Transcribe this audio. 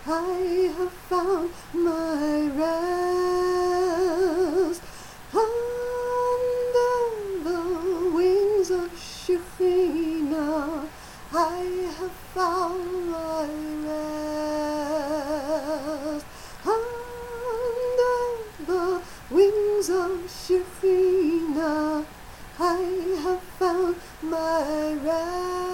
I have found my rest under the wings of Shekhinah. I have found my rest under the wings of Shekhinah. I have found my rest.